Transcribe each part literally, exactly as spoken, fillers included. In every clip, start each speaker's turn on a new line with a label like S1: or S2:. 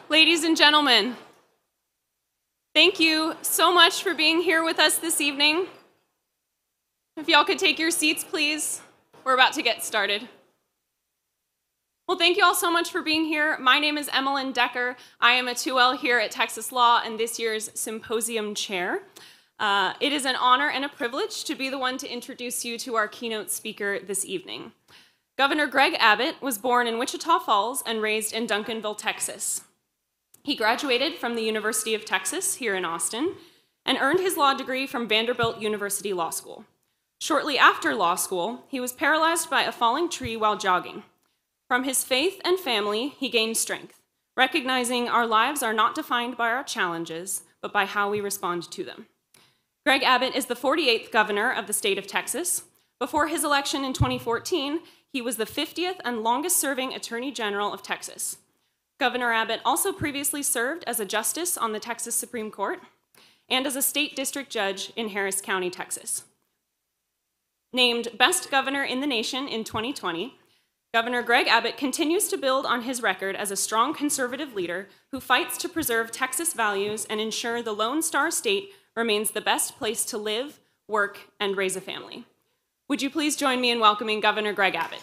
S1: Ladies and gentlemen, thank you so much for being here with us this evening. If y'all could take your seats, please. We're about to get started. Well, thank you all so much for being here. My name is Emmeline Decker. I am a two L here at Texas Law and this year's symposium chair. Uh, it is an honor and a privilege to be the one to introduce you to our keynote speaker this evening. Governor Greg Abbott was born in Wichita Falls and raised in Duncanville, Texas. He graduated from the University of Texas here in Austin and earned his law degree from Vanderbilt University Law School. Shortly after law school, he was paralyzed by a falling tree while jogging. From his faith and family, he gained strength, recognizing our lives are not defined by our challenges, but by how we respond to them. Greg Abbott is the forty-eighth governor of the state of Texas. Before his election in twenty fourteen, he was the fiftieth and longest-serving Attorney General of Texas. Governor Abbott also previously served as a justice on the Texas Supreme Court and as a state district judge in Harris County, Texas. Named Best Governor in the Nation in twenty twenty, Governor Greg Abbott continues to build on his record as a strong conservative leader who fights to preserve Texas values and ensure the Lone Star State remains the best place to live, work, and raise a family. Would you please join me in welcoming Governor Greg Abbott?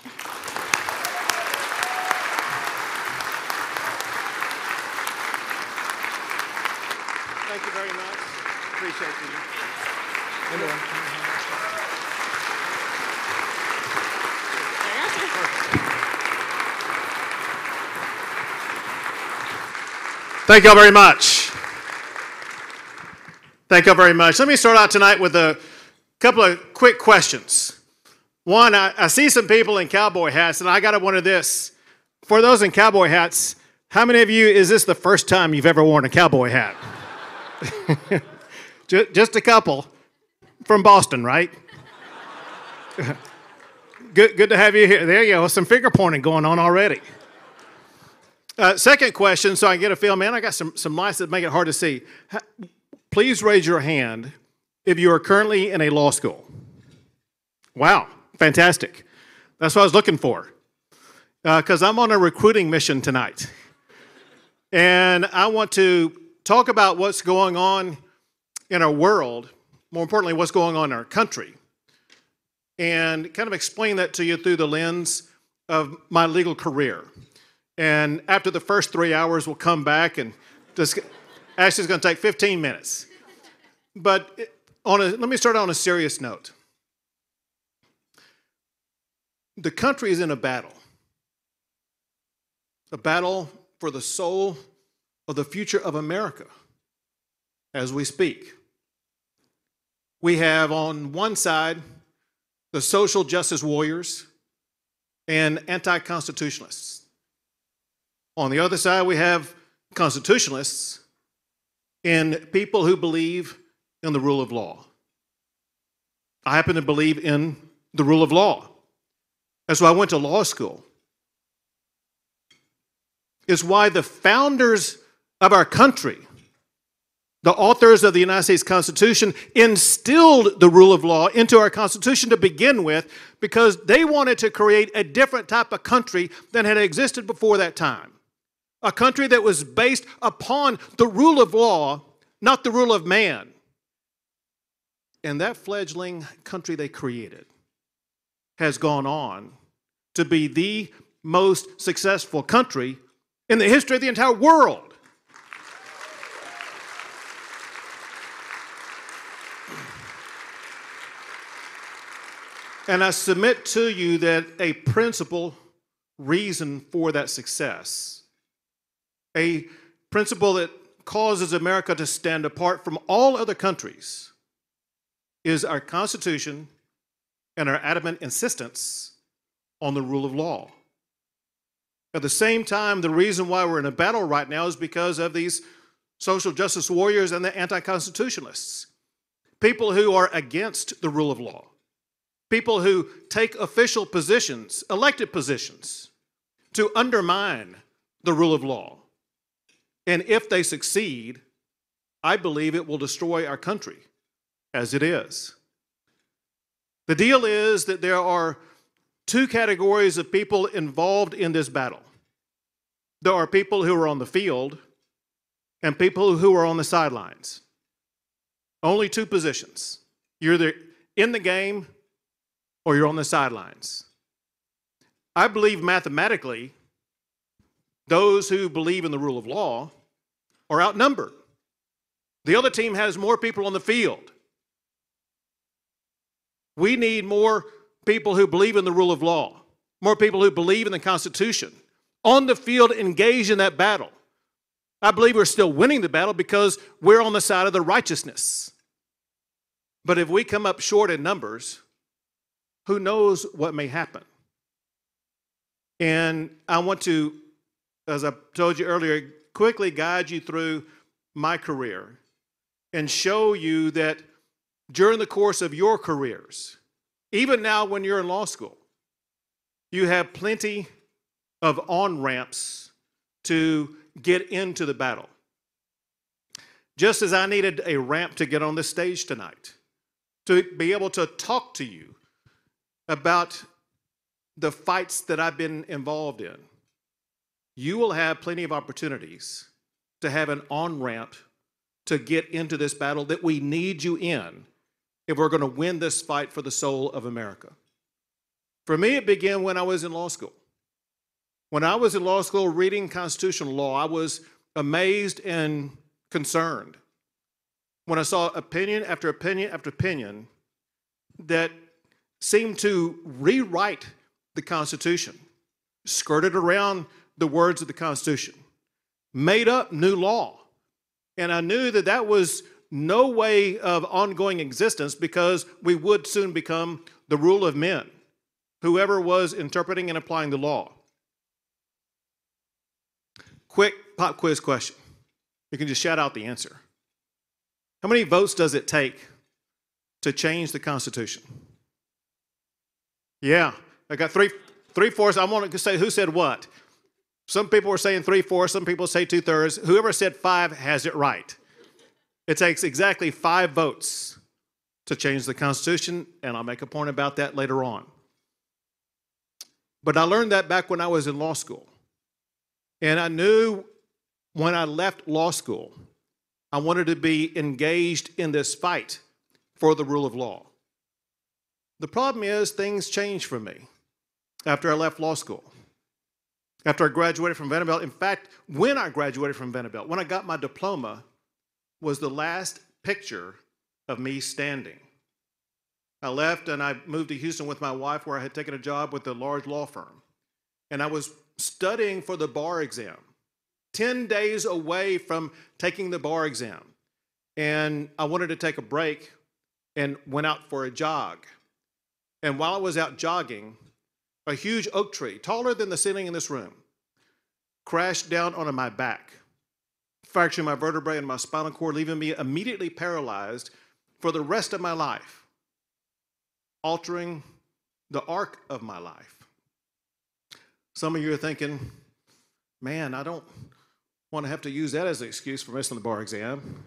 S2: Thank you very much. Appreciate you. Thank y'all very much. Thank y'all very much. Let me start out tonight with a couple of quick questions. One, I, I see some people in cowboy hats, and I got to wonder this. For those in cowboy hats, how many of you, is this the first time you've ever worn a cowboy hat? Just a couple. From Boston, right? Good, good to have you here. There you go. Some finger pointing going on already. Uh, second question, so I can get a feel. Man, I got some, some lights that make it hard to see. Ha- Please raise your hand if you are currently in a law school. Wow, fantastic. That's what I was looking for. Because uh, I'm on a recruiting mission tonight. And I want to talk about what's going on in our world, more importantly, what's going on in our country, and kind of explain that to you through the lens of my legal career. And after the first three hours, we'll come back and just, actually it's going to take fifteen minutes. But on a, let me start on a serious note. The country is in a battle. A battle for the soul of the future of America as we speak. We have on one side the social justice warriors and anti-constitutionalists. On the other side, we have constitutionalists and people who believe in the rule of law. I happen to believe in the rule of law. That's why I went to law school. It's why the founders of our country, the authors of the United States Constitution, instilled the rule of law into our Constitution to begin with because they wanted to create a different type of country than had existed before that time. A country that was based upon the rule of law, not the rule of man. And that fledgling country they created has gone on to be the most successful country in the history of the entire world. And I submit to you that a principal reason for that success, a principle that causes America to stand apart from all other countries, is our Constitution and our adamant insistence on the rule of law. At the same time, the reason why we're in a battle right now is because of these social justice warriors and the anti-constitutionalists. People who are against the rule of law. People who take official positions, elected positions, to undermine the rule of law. And if they succeed, I believe it will destroy our country as it is. The deal is that there are two categories of people involved in this battle. There are people who are on the field and people who are on the sidelines. Only two positions. You're either in the game or you're on the sidelines. I believe mathematically, those who believe in the rule of law are outnumbered. The other team has more people on the field. We need more people who believe in the rule of law, more people who believe in the Constitution, on the field engaged in that battle. I believe we're still winning the battle because we're on the side of the righteousness. But if we come up short in numbers, who knows what may happen? And I want to, as I told you earlier, quickly guide you through my career and show you that during the course of your careers, even now when you're in law school, you have plenty of on-ramps to get into the battle. Just as I needed a ramp to get on this stage tonight, to be able to talk to you about the fights that I've been involved in, you will have plenty of opportunities to have an on-ramp to get into this battle that we need you in if we're going to win this fight for the soul of America. For me, it began when I was in law school. When I was in law school reading constitutional law, I was amazed and concerned when I saw opinion after opinion after opinion that seemed to rewrite the Constitution, skirted around the words of the Constitution, made up new law. And I knew that that was no way of ongoing existence because we would soon become the rule of men, whoever was interpreting and applying the law. Quick pop quiz question. You can just shout out the answer. How many votes does it take to change the Constitution? Yeah, I got three, three-fourths. I want to say who said what. Some people were saying three-fourths, some people say two-thirds. Whoever said five has it right. It takes exactly five votes to change the Constitution, and I'll make a point about that later on. But I learned that back when I was in law school. And I knew when I left law school, I wanted to be engaged in this fight for the rule of law. The problem is things changed for me after I left law school. After I graduated from Vanderbilt, in fact, when I graduated from Vanderbilt, when I got my diploma, was the last picture of me standing. I left and I moved to Houston with my wife where I had taken a job with a large law firm. And I was studying for the bar exam, ten days away from taking the bar exam. And I wanted to take a break and went out for a jog. And while I was out jogging, a huge oak tree, taller than the ceiling in this room, crashed down onto my back, fracturing my vertebrae and my spinal cord, leaving me immediately paralyzed for the rest of my life, altering the arc of my life. Some of you are thinking, man, I don't want to have to use that as an excuse for missing the bar exam.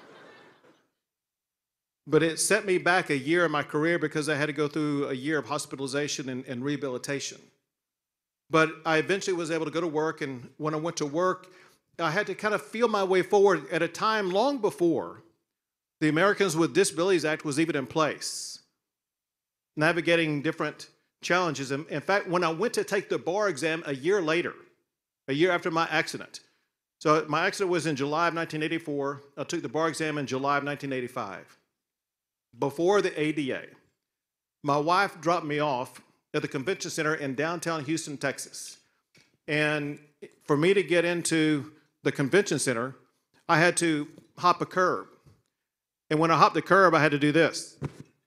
S2: But it set me back a year in my career because I had to go through a year of hospitalization and, and rehabilitation. But I eventually was able to go to work, and when I went to work, I had to kind of feel my way forward at a time long before the Americans with Disabilities Act was even in place, navigating different challenges. In, in fact, when I went to take the bar exam a year later, a year after my accident, so my accident was in July of nineteen eighty-four, I took the bar exam in July of nineteen eighty-five. Before the A D A, my wife dropped me off at the convention center in downtown Houston, Texas. And for me to get into the convention center, I had to hop a curb. And when I hopped the curb, I had to do this.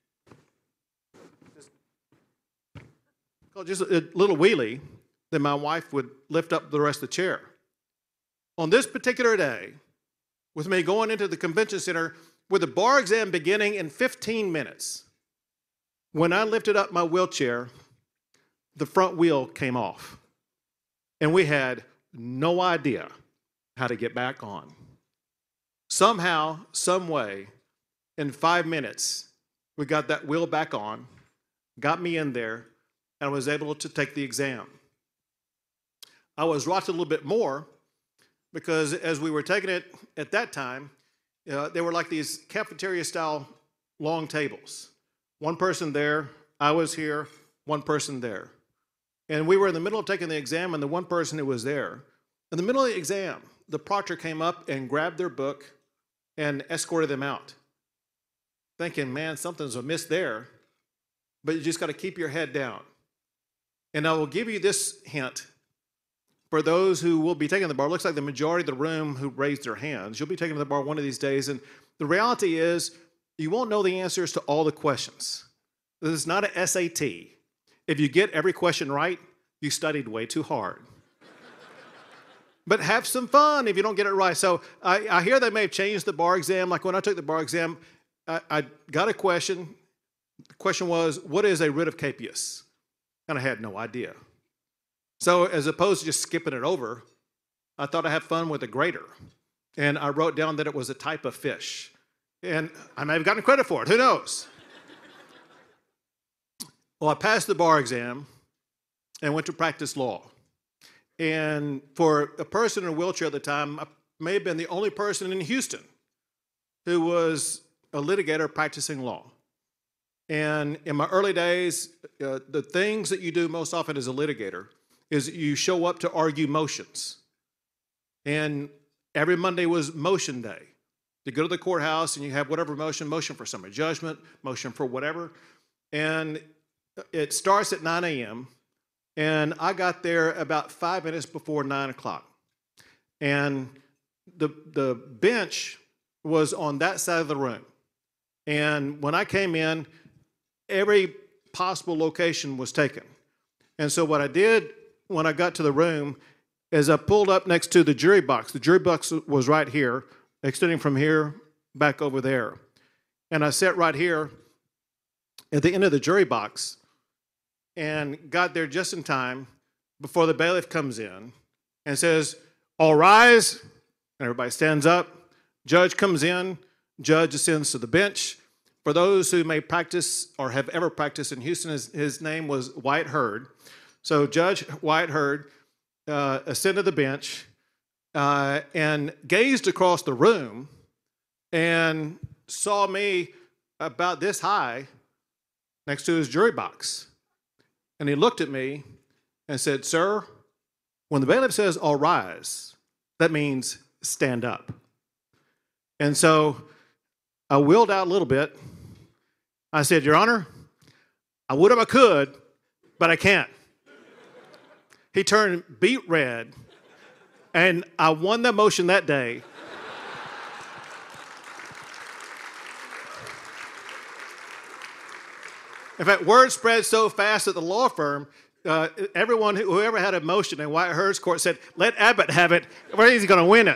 S2: Just a little wheelie, then my wife would lift up the rest of the chair. On this particular day, with me going into the convention center, with the bar exam beginning in fifteen minutes, when I lifted up my wheelchair, the front wheel came off. And we had no idea how to get back on. Somehow, some way, in five minutes, we got that wheel back on, got me in there, and I was able to take the exam. I was rocked a little bit more because as we were taking it at that time, uh, they were like these cafeteria-style long tables. One person there, I was here, one person there. And we were in the middle of taking the exam, and the one person who was there, in the middle of the exam, the proctor came up and grabbed their book and escorted them out. Thinking, man, something's amiss there, but you just got to keep your head down. And I will give you this hint. For those who will be taking the bar, it looks like the majority of the room who raised their hands, you'll be taking the bar one of these days, and the reality is you won't know the answers to all the questions. This is not an S A T. If you get every question right, you studied way too hard. But have some fun if you don't get it right. So I, I hear they may have changed the bar exam. Like when I took the bar exam, I, I got a question. The question was, what is a writ of capias? And I had no idea. So as opposed to just skipping it over, I thought I'd have fun with a grater. And I wrote down that it was a type of fish. And I may have gotten credit for it. Who knows? Well, I passed the bar exam and went to practice law. And for a person in a wheelchair at the time, I may have been the only person in Houston who was a litigator practicing law. And in my early days, uh, the things that you do most often as a litigator is you show up to argue motions. And every Monday was motion day. You go to the courthouse and you have whatever motion, motion for summary judgment, motion for whatever. And it starts at nine a.m., and I got there about five minutes before nine o'clock. And the, the bench was on that side of the room. And when I came in, every possible location was taken. And so what I did when I got to the room is I pulled up next to the jury box. The jury box was right here, extending from here back over there. And I sat right here at the end of the jury box and got there just in time before the bailiff comes in and says, all rise, and everybody stands up. Judge comes in, judge ascends to the bench. For those who may practice or have ever practiced in Houston, his, his name was Wyatt Hurd. So Judge Wyatt Hurd uh, ascended the bench uh, and gazed across the room and saw me about this high next to his jury box. And he looked at me and said, sir, when the bailiff says, all rise, that means stand up. And so I wheeled out a little bit. I said, Your Honor, I would if I could, but I can't. He turned beet red, and I won the motion that day. In fact, word spread so fast at the law firm, uh, everyone, whoever had a motion in Wyatt Hurd's court said, let Abbott have it, where is he going to win it?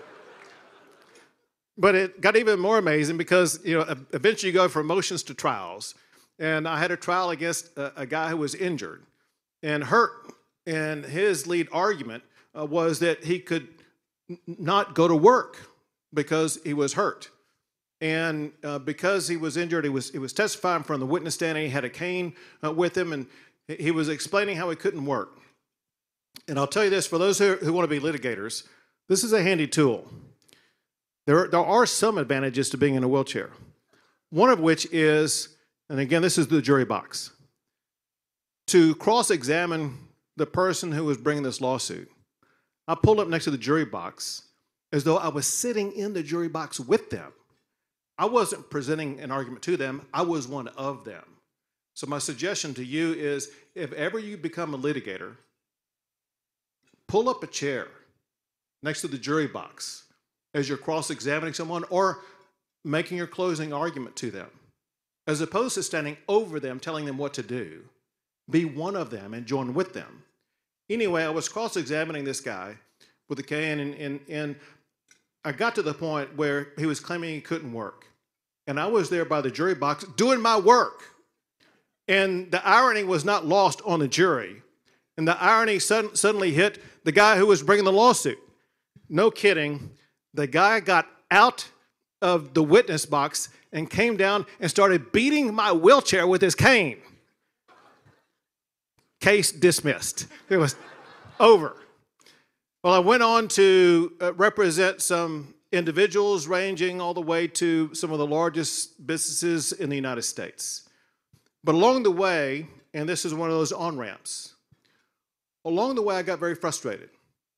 S2: But it got even more amazing because, you know, eventually you go from motions to trials. And I had a trial against a, a guy who was injured and hurt. And his lead argument uh, was that he could n- not go to work because he was hurt. And uh, because he was injured, he was, he was testifying from the witness stand, and he had a cane uh, with him, and he was explaining how he couldn't work. And I'll tell you this, for those who, who want to be litigators, this is a handy tool. There, there are some advantages to being in a wheelchair. One of which is, and again, this is the jury box, to cross-examine the person who was bringing this lawsuit. I pulled up next to the jury box as though I was sitting in the jury box with them. I wasn't presenting an argument to them. I was one of them. So my suggestion to you is, if ever you become a litigator, pull up a chair next to the jury box as you're cross-examining someone or making your closing argument to them, as opposed to standing over them telling them what to do. Be one of them and join with them. Anyway, I was cross-examining this guy with a cane, and, and, and I got to the point where he was claiming he couldn't work. And I was there by the jury box doing my work. And the irony was not lost on the jury. And the irony sudden, suddenly hit the guy who was bringing the lawsuit. No kidding. The guy got out of the witness box and came down and started beating my wheelchair with his cane. Case dismissed. It was over. Well, I went on to uh, represent some individuals ranging all the way to some of the largest businesses in the United States. But along the way, and this is one of those on-ramps, along the way I got very frustrated.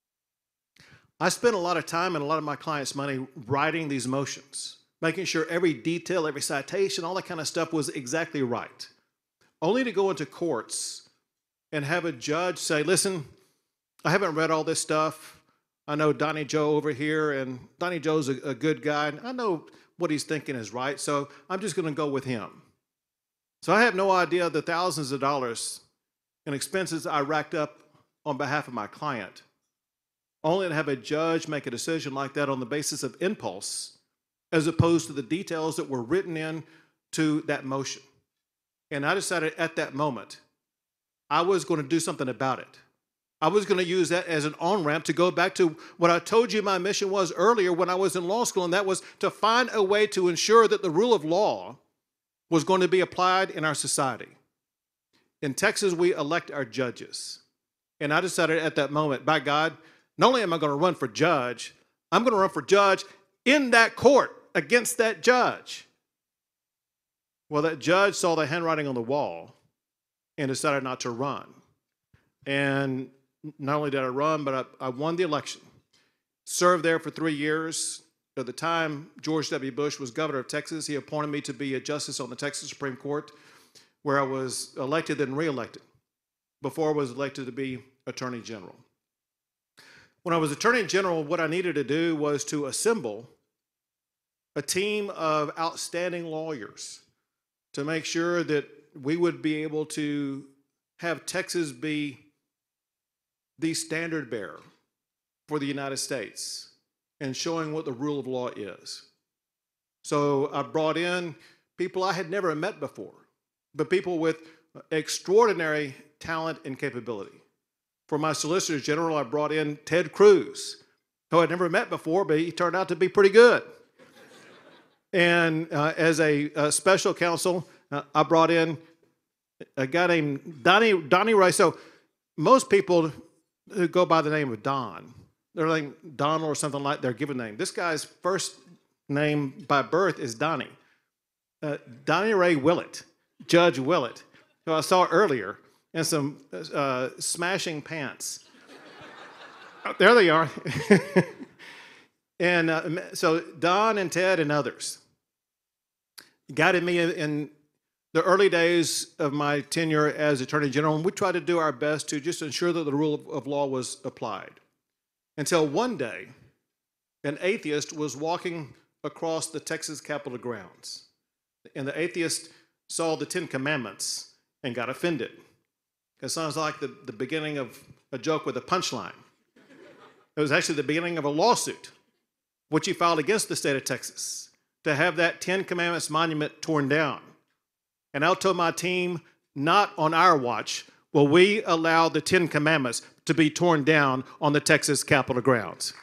S2: I spent a lot of time and a lot of my clients' money writing these motions, making sure every detail, every citation, all that kind of stuff was exactly right, only to go into courts and have a judge say, listen, I haven't read all this stuff. I know Donnie Joe over here, and Donnie Joe's a, a good guy, and I know what he's thinking is right, so I'm just going to go with him. So I have no idea the thousands of dollars in expenses I racked up on behalf of my client, only to have a judge make a decision like that on the basis of impulse, as opposed to the details that were written in to that motion. And I decided at that moment, I was going to do something about it. I was going to use that as an on-ramp to go back to what I told you my mission was earlier when I was in law school, and that was to find a way to ensure that the rule of law was going to be applied in our society. In Texas, we elect our judges. And I decided at that moment, by God, not only am I going to run for judge, I'm going to run for judge in that court against that judge. Well, that judge saw the handwriting on the wall and decided not to run. And not only did I run, but I, I won the election. Served there for three years. At the time, George W. Bush was governor of Texas. He appointed me to be a justice on the Texas Supreme Court, where I was elected and reelected before I was elected to be Attorney General. When I was Attorney General, what I needed to do was to assemble a team of outstanding lawyers to make sure that we would be able to have Texas be the standard bearer for the United States and showing what the rule of law is. So I brought in people I had never met before, but people with extraordinary talent and capability. For my Solicitor General, I brought in Ted Cruz, who I'd never met before, but he turned out to be pretty good. And uh, as a, a special counsel, uh, I brought in a guy named Donnie, Donnie Ray. So most people who go by the name of Don, they're like Donald or something like their given name. This guy's first name by birth is Donnie. Uh, Donnie Ray Willett, Judge Willett, who I saw earlier in some uh, smashing pants. Oh, there they are. And uh, so Don and Ted and others guided me in, in the early days of my tenure as Attorney General, and we tried to do our best to just ensure that the rule of, of law was applied. Until one day, an atheist was walking across the Texas Capitol grounds, and the atheist saw the Ten Commandments and got offended. It sounds like the, the beginning of a joke with a punchline. It was actually the beginning of a lawsuit, which he filed against the state of Texas to have that Ten Commandments monument torn down. And I told my team, not on our watch will we allow the Ten Commandments to be torn down on the Texas Capitol grounds.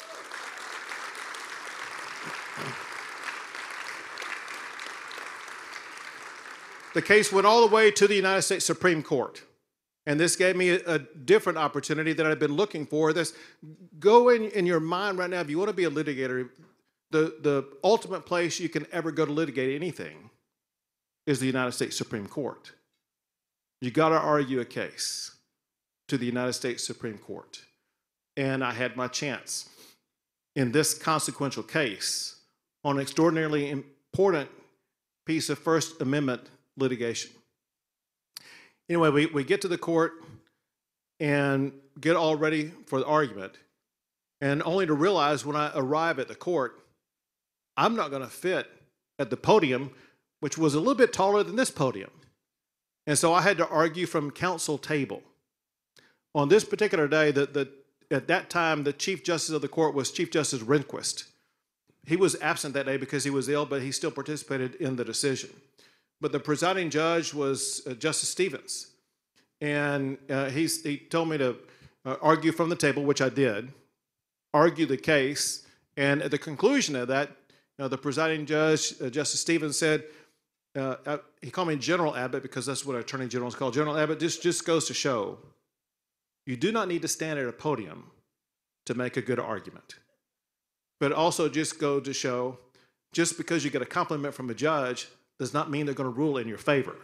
S2: The case went all the way to the United States Supreme Court. And this gave me a, a different opportunity that I've been looking for. This, go in, in your mind right now, if you want to be a litigator, the, the ultimate place you can ever go to litigate anything is the United States Supreme Court. You got to argue a case to the United States Supreme Court. And I had my chance in this consequential case on an extraordinarily important piece of First Amendment litigation. Anyway, we, we get to the court and get all ready for the argument, and only to realize when I arrive at the court, I'm not going to fit at the podium, which was a little bit taller than this podium. And so I had to argue from counsel table. On this particular day, the, the, at that time, the Chief Justice of the court was Chief Justice Rehnquist. He was absent that day because he was ill, but he still participated in the decision. But the presiding judge was uh, Justice Stevens. And uh, he's, he told me to uh, argue from the table, which I did, argue the case. And at the conclusion of that, you know, the presiding judge, uh, Justice Stevens, said, uh, uh, he called me General Abbott because that's what Attorney General is called. General Abbott, this just goes to show you do not need to stand at a podium to make a good argument. But also just go to show, just because you get a compliment from a judge does not mean they're going to rule in your favor.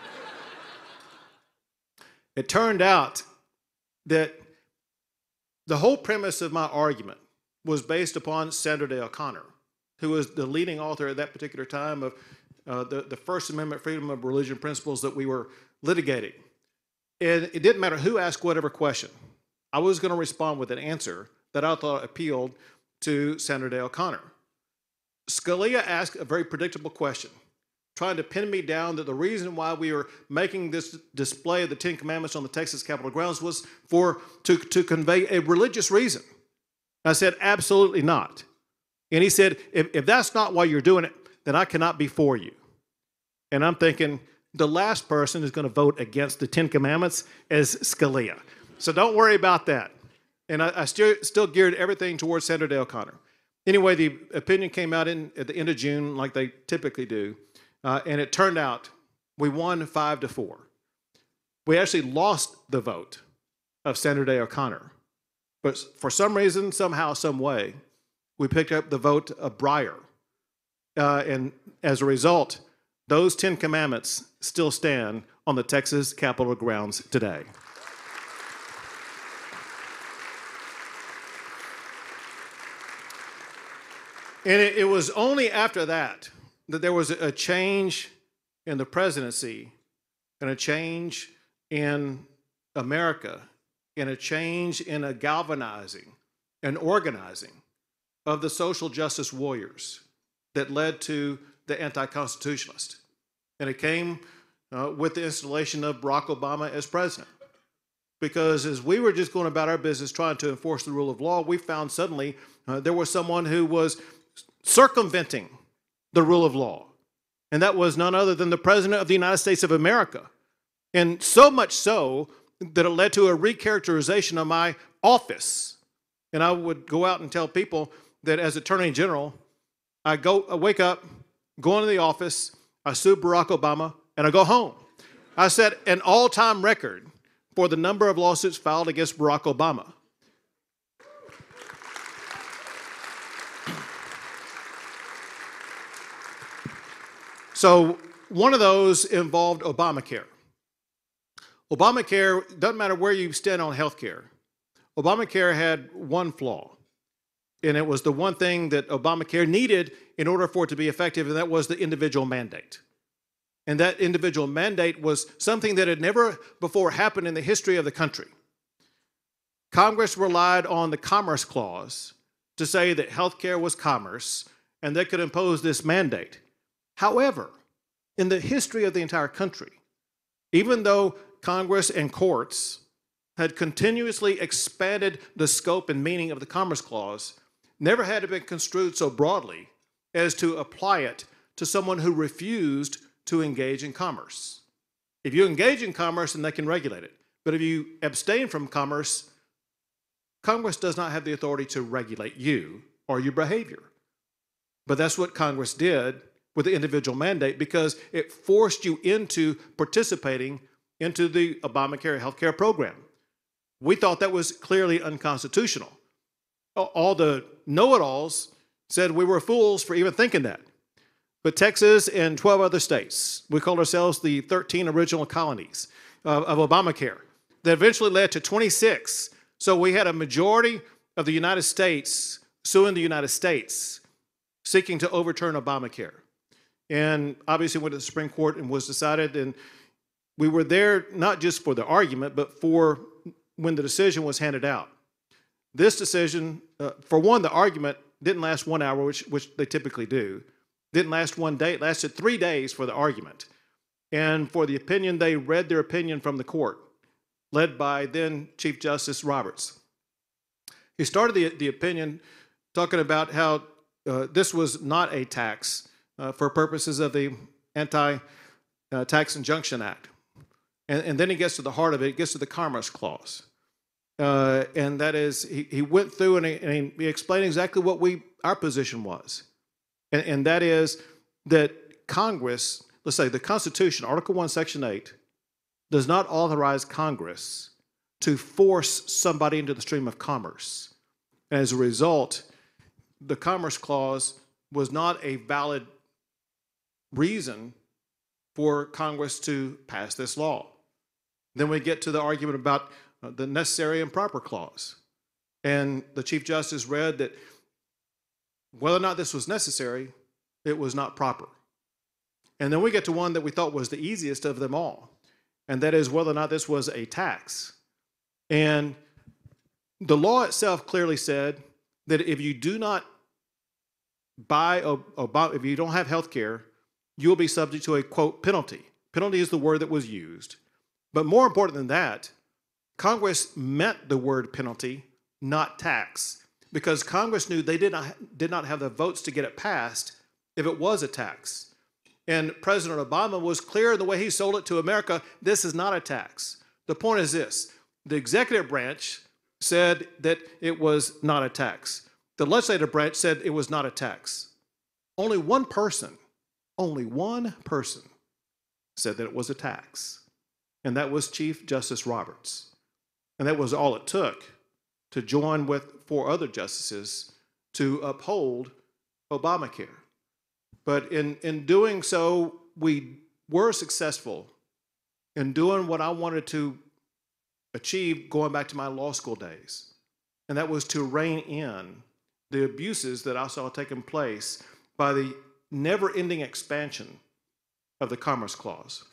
S2: It turned out that the whole premise of my argument was based upon Sandra Day O'Connor, who was the leading author at that particular time of uh, the, the First Amendment freedom of religion principles that we were litigating. And it didn't matter who asked whatever question. I was going to respond with an answer that I thought appealed to Sandra Day O'Connor. Scalia asked a very predictable question, trying to pin me down that the reason why we were making this display of the Ten Commandments on the Texas Capitol grounds was for to, to convey a religious reason. I said, absolutely not. And he said, if, if that's not why you're doing it, then I cannot be for you. And I'm thinking, the last person who's going to vote against the Ten Commandments is Scalia. So don't worry about that. And I, I still, still geared everything towards Sandra Day O'Connor. Anyway, the opinion came out in, at the end of June, like they typically do. Uh, and it turned out we won five to four. We actually lost the vote of Sandra Day O'Connor. But for some reason, somehow, some way, we picked up the vote of Breyer. Uh, and as a result, those Ten Commandments still stand on the Texas Capitol grounds today. And it, it was only after that that there was a change in the presidency and a change in America and a change in a galvanizing and organizing of the social justice warriors that led to the anti-constitutionalists. And it came uh, with the installation of Barack Obama as president. Because as we were just going about our business trying to enforce the rule of law, we found suddenly uh, there was someone who was circumventing the rule of law. And that was none other than the President of the United States of America. And so much so that it led to a recharacterization of my office. And I would go out and tell people that as Attorney General, I go, I wake up, go into the office, I sue Barack Obama, and I go home. I set an all-time record for the number of lawsuits filed against Barack Obama. So one of those involved Obamacare. Obamacare, doesn't matter where you stand on health care, Obamacare had one flaw. And it was the one thing that Obamacare needed in order for it to be effective, and that was the individual mandate. And that individual mandate was something that had never before happened in the history of the country. Congress relied on the Commerce Clause to say that health care was commerce, and they could impose this mandate. However, in the history of the entire country, even though Congress and courts had continuously expanded the scope and meaning of the Commerce Clause, never had it been construed so broadly as to apply it to someone who refused to engage in commerce. If you engage in commerce, then they can regulate it. But if you abstain from commerce, Congress does not have the authority to regulate you or your behavior. But that's what Congress did with the individual mandate, because it forced you into participating into the Obamacare health care program. We thought that was clearly unconstitutional. All the know-it-alls said we were fools for even thinking that. But Texas and twelve other states, we called ourselves the thirteen original colonies of, of Obamacare, that eventually led to twenty-six. So we had a majority of the United States suing the United States, seeking to overturn Obamacare. And obviously went to the Supreme Court and was decided, and we were there not just for the argument, but for when the decision was handed out. This decision, uh, for one, the argument didn't last one hour, which, which they typically do. Didn't last one day. It lasted three days for the argument. And for the opinion, they read their opinion from the court, led by then Chief Justice Roberts. He started the, the opinion talking about how uh, this was not a tax uh, for purposes of the Anti-Tax Injunction Act. And, and then he gets to the heart of it. He gets to the Commerce Clause. Uh, and that is, he, he went through and he, and he explained exactly what we our position was. And, and that is that Congress, let's say the Constitution, Article one, Section eight, does not authorize Congress to force somebody into the stream of commerce. And as a result, the Commerce Clause was not a valid reason for Congress to pass this law. Then we get to the argument about uh, the necessary and proper clause. And the Chief Justice read that whether or not this was necessary, it was not proper. And then we get to one that we thought was the easiest of them all, and that is whether or not this was a tax. And the law itself clearly said that if you do not buy, or, or buy if you don't have health care, you will be subject to a, quote, penalty. Penalty is the word that was used. But more important than that, Congress meant the word penalty, not tax, because Congress knew they did not, did not have the votes to get it passed if it was a tax. And President Obama was clear in the way he sold it to America, this is not a tax. The point is this, the executive branch said that it was not a tax. The legislative branch said it was not a tax. Only one person, only one person said that it was a tax, and that was Chief Justice Roberts. And that was all it took to join with four other justices to uphold Obamacare. But in, in doing so, we were successful in doing what I wanted to achieve going back to my law school days, and that was to rein in the abuses that I saw taking place by the never-ending expansion of the Commerce Clause.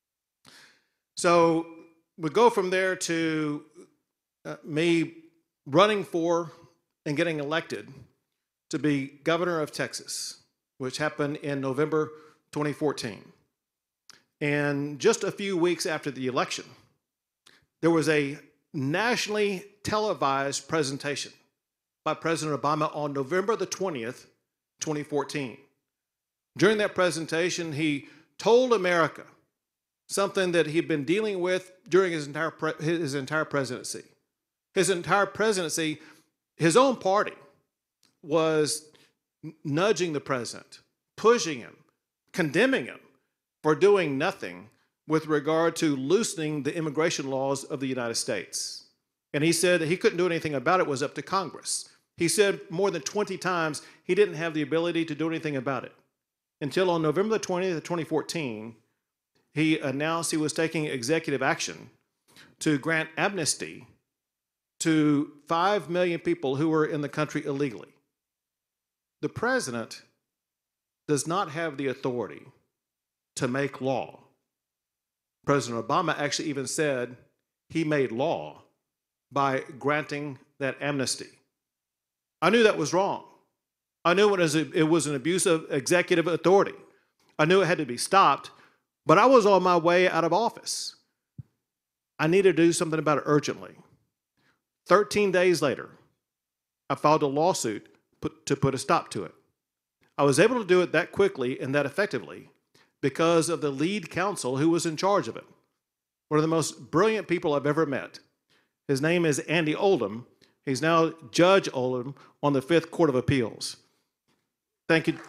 S2: So we go from there to uh, me running for and getting elected to be governor of Texas, which happened in November twenty fourteen. And just a few weeks after the election, there was a nationally televised presentation by President Obama on November the twentieth, twenty fourteen. During that presentation, he told America something that he'd been dealing with during his entire, pre- his entire presidency. His entire presidency, his own party was nudging the president, pushing him, condemning him for doing nothing with regard to loosening the immigration laws of the United States. And he said that he couldn't do anything about it, it was up to Congress. He said more than twenty times he didn't have the ability to do anything about it. Until on November the twentieth, twenty fourteen, he announced he was taking executive action to grant amnesty to five million people who were in the country illegally. The president does not have the authority to make law. President Obama actually even said he made law by granting that amnesty. I knew that was wrong. I knew it was, a, it was an abuse of executive authority. I knew it had to be stopped, but I was on my way out of office. I needed to do something about it urgently. thirteen days later, I filed a lawsuit put, to put a stop to it. I was able to do it that quickly and that effectively because of the lead counsel who was in charge of it. One of the most brilliant people I've ever met. His name is Andy Oldham. He's now Judge Oldham on the Fifth Court of Appeals. Thank you.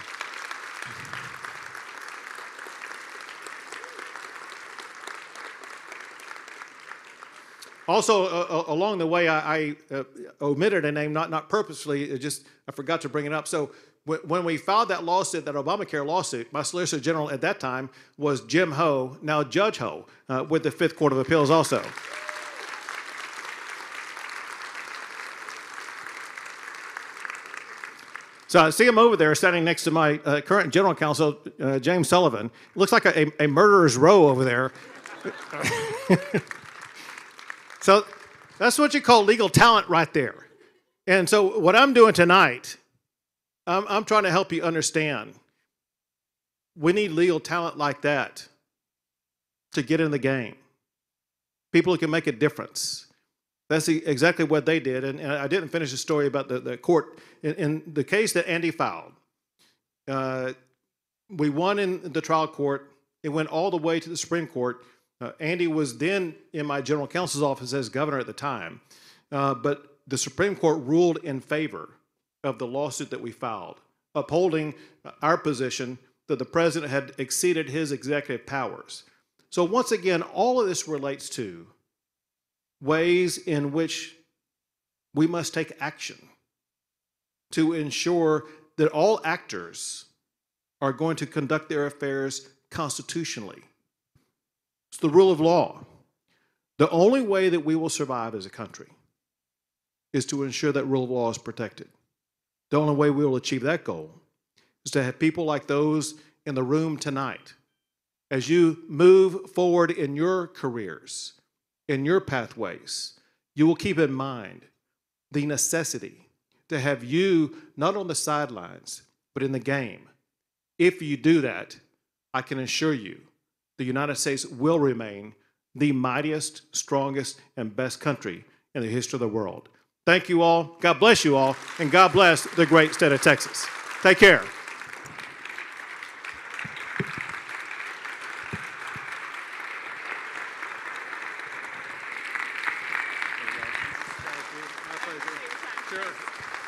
S2: Also, uh, along the way, I, I uh, omitted a name, not, not purposefully, it just I forgot to bring it up. So w- when we filed that lawsuit, that Obamacare lawsuit, my Solicitor General at that time was Jim Ho, now Judge Ho, uh, with the Fifth Court of Appeals also. So I see him over there standing next to my uh, current General Counsel, uh, James Sullivan. It looks like a, a murderer's row over there. So that's what you call legal talent right there. And so what I'm doing tonight, I'm, I'm trying to help you understand. We need legal talent like that to get in the game. People who can make a difference. That's the, exactly what they did. And, and I didn't finish the story about the, the court. In, in the case that Andy filed, uh, we won in the trial court. It went all the way to the Supreme Court. Uh, Andy was then in my general counsel's office as governor at the time, uh, but the Supreme Court ruled in favor of the lawsuit that we filed, upholding our position that the president had exceeded his executive powers. So once again, all of this relates to ways in which we must take action to ensure that all actors are going to conduct their affairs constitutionally. It's the rule of law. The only way that we will survive as a country is to ensure that rule of law is protected. The only way we will achieve that goal is to have people like those in the room tonight, as you move forward in your careers, in your pathways, you will keep in mind the necessity to have you not on the sidelines, but in the game. If you do that, I can assure you the United States will remain the mightiest, strongest, and best country in the history of the world. Thank you all. God bless you all, and God bless the great state of Texas. Take care. Sure.